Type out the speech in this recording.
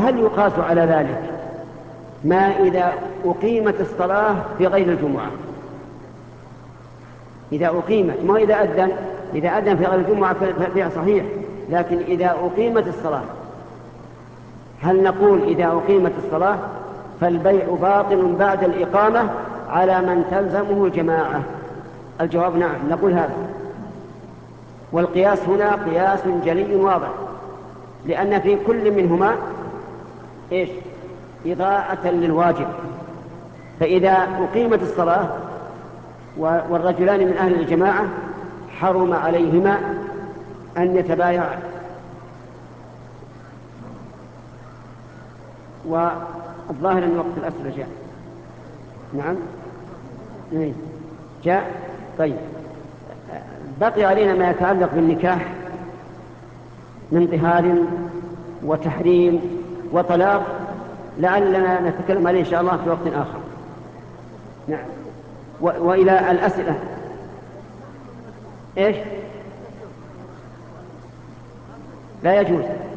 وهل يقاس على ذلك ما إذا أقيمت الصلاة في غير الجمعة؟ إذا أقيمت، ما إذا أذن. إذا أذن في غير الجمعة فالبيع صحيح، لكن إذا أقيمت الصلاة هل نقول إذا أقيمت الصلاة فالبيع باطل بعد الإقامة على من تلزمه الجماعة؟ الجواب نعم، نقول هذا. والقياس هنا قياس جلي واضح، لأن في كل منهما إيش؟ إضاعة للواجب. فإذا أقيمت الصلاة والرجلان من أهل الجماعة حرم عليهما أن يتبايعا. والظاهر أن وقت الأسئلة جاء. نعم جاء. طيب، بقي علينا ما يتعلق بالنكاح من طهار وتحريم وطلاق، لعلنا نتكلم عليه إن شاء الله في وقت آخر. نعم. وإلى الأسئلة. إيش؟ لا يجوز.